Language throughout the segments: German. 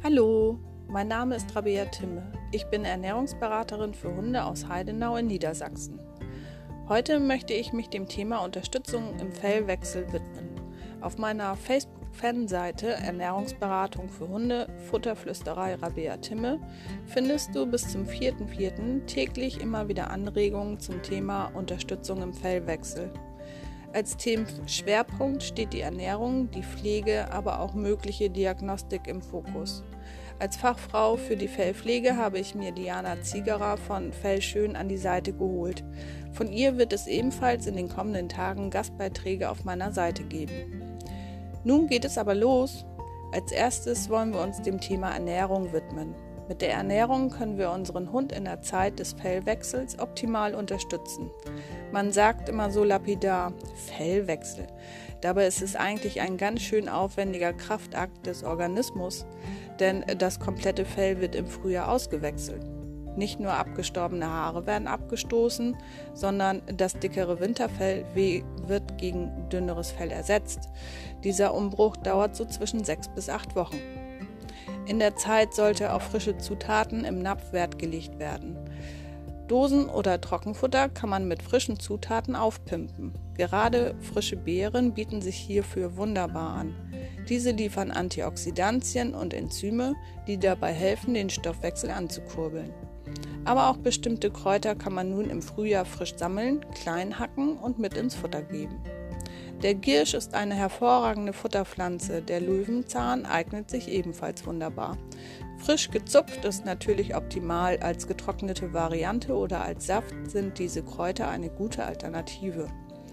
Hallo, mein Name ist Rabea Timme. Ich bin Ernährungsberaterin für Hunde aus Heidenau in Niedersachsen. Heute möchte ich mich dem Thema Unterstützung im Fellwechsel widmen. Auf meiner Facebook-Fanseite Ernährungsberatung für Hunde, Futterflüsterei Rabea Timme findest du bis zum 4.4. täglich immer wieder Anregungen zum Thema Unterstützung im Fellwechsel. Als Themenschwerpunkt steht die Ernährung, die Pflege, aber auch mögliche Diagnostik im Fokus. Als Fachfrau für die Fellpflege habe ich mir Diana Ziegerer von Fellschön an die Seite geholt. Von ihr wird es ebenfalls in den kommenden Tagen Gastbeiträge auf meiner Seite geben. Nun geht es aber los. Als erstes wollen wir uns dem Thema Ernährung widmen. Mit der Ernährung können wir unseren Hund in der Zeit des Fellwechsels optimal unterstützen. Man sagt immer so lapidar, Fellwechsel. Dabei ist es eigentlich ein ganz schön aufwendiger Kraftakt des Organismus, denn das komplette Fell wird im Frühjahr ausgewechselt. Nicht nur abgestorbene Haare werden abgestoßen, sondern das dickere Winterfell wird gegen dünneres Fell ersetzt. Dieser Umbruch dauert so zwischen 6 bis 8 Wochen. In der Zeit sollte auf frische Zutaten im Napf Wert gelegt werden. Dosen oder Trockenfutter kann man mit frischen Zutaten aufpimpen. Gerade frische Beeren bieten sich hierfür wunderbar an. Diese liefern Antioxidantien und Enzyme, die dabei helfen, den Stoffwechsel anzukurbeln. Aber auch bestimmte Kräuter kann man nun im Frühjahr frisch sammeln, klein hacken und mit ins Futter geben. Der Giersch ist eine hervorragende Futterpflanze, der Löwenzahn eignet sich ebenfalls wunderbar. Frisch gezupft ist natürlich optimal, als getrocknete Variante oder als Saft sind diese Kräuter eine gute Alternative.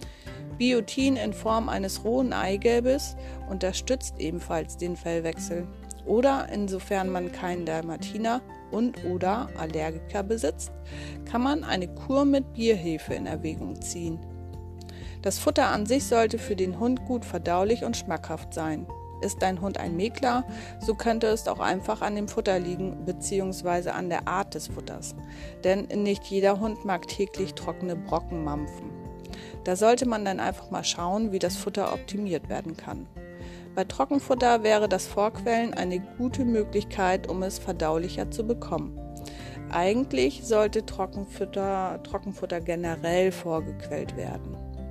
Biotin in Form eines rohen Eigelbes unterstützt ebenfalls den Fellwechsel. Oder insofern man keinen Dalmatiner und/oder Allergiker besitzt, kann man eine Kur mit Bierhefe in Erwägung ziehen. Das Futter an sich sollte für den Hund gut verdaulich und schmackhaft sein. Ist dein Hund ein Mäkler, so könnte es auch einfach an dem Futter liegen bzw. an der Art des Futters. Denn nicht jeder Hund mag täglich trockene Brocken mampfen. Da sollte man dann einfach mal schauen, wie das Futter optimiert werden kann. Bei Trockenfutter wäre das Vorquellen eine gute Möglichkeit, um es verdaulicher zu bekommen. Eigentlich sollte Trockenfutter generell vorgequellt werden.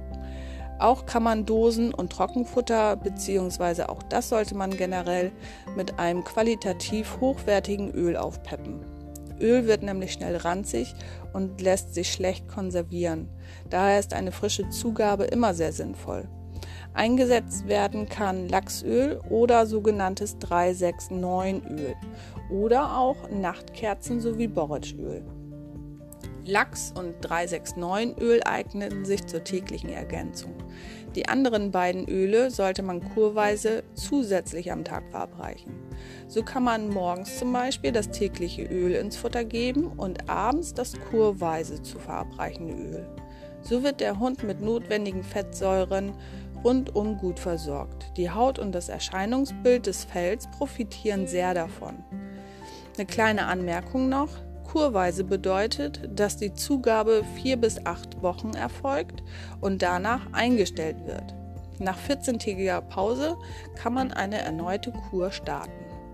Auch kann man Dosen- und Trockenfutter bzw. auch das sollte man generell mit einem qualitativ hochwertigen Öl aufpeppen. Öl wird nämlich schnell ranzig und lässt sich schlecht konservieren. Daher ist eine frische Zugabe immer sehr sinnvoll. Eingesetzt werden kann Lachsöl oder sogenanntes 369-Öl oder auch Nachtkerzen sowie Borretschöl. Lachs- und 369-Öl eignen sich zur täglichen Ergänzung. Die anderen beiden Öle sollte man kurweise zusätzlich am Tag verabreichen. So kann man morgens zum Beispiel das tägliche Öl ins Futter geben und abends das kurweise zu verabreichende Öl. So wird der Hund mit notwendigen Fettsäuren rundum gut versorgt. Die Haut und das Erscheinungsbild des Fells profitieren sehr davon. Eine kleine Anmerkung noch: Kurweise bedeutet, dass die Zugabe 4 bis 8 Wochen erfolgt und danach eingestellt wird. Nach 14-tägiger Pause kann man eine erneute Kur starten.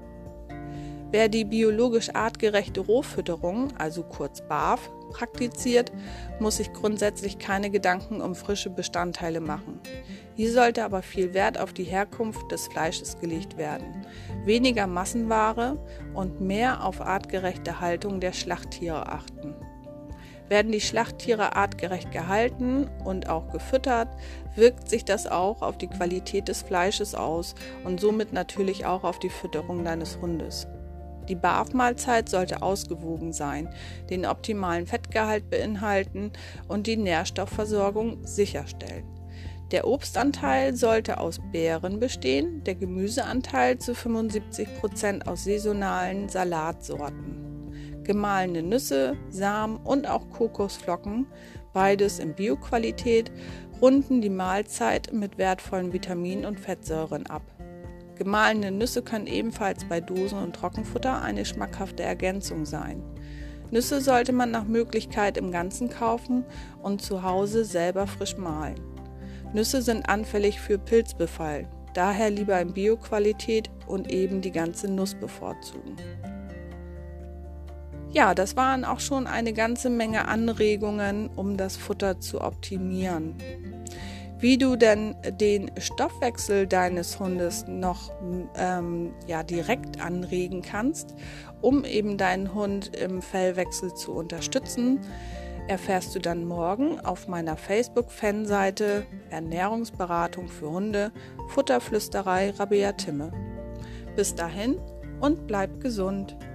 Wer die biologisch artgerechte Rohfütterung, also kurz BAF, praktiziert, muss sich grundsätzlich keine Gedanken um frische Bestandteile machen. Hier sollte aber viel Wert auf die Herkunft des Fleisches gelegt werden, weniger Massenware und mehr auf artgerechte Haltung der Schlachttiere achten. Werden die Schlachttiere artgerecht gehalten und auch gefüttert, wirkt sich das auch auf die Qualität des Fleisches aus und somit natürlich auch auf die Fütterung deines Hundes. Die BAF-Mahlzeit sollte ausgewogen sein, den optimalen Fettgehalt beinhalten und die Nährstoffversorgung sicherstellen. Der Obstanteil sollte aus Beeren bestehen, der Gemüseanteil zu 75% aus saisonalen Salatsorten. Gemahlene Nüsse, Samen und auch Kokosflocken, beides in Bioqualität, runden die Mahlzeit mit wertvollen Vitaminen und Fettsäuren ab. Gemahlene Nüsse können ebenfalls bei Dosen- und Trockenfutter eine schmackhafte Ergänzung sein. Nüsse sollte man nach Möglichkeit im Ganzen kaufen und zu Hause selber frisch mahlen. Nüsse sind anfällig für Pilzbefall. daher lieber in Bio-Qualität und eben die ganze Nuss bevorzugen. Ja, das waren auch schon eine ganze Menge Anregungen, um das Futter zu optimieren. Wie du denn den Stoffwechsel deines Hundes noch direkt anregen kannst, um eben deinen Hund im Fellwechsel zu unterstützen, erfährst du dann morgen auf meiner Facebook-Fanseite Ernährungsberatung für Hunde, Futterflüsterei Rabea Timme. Bis dahin und bleib gesund!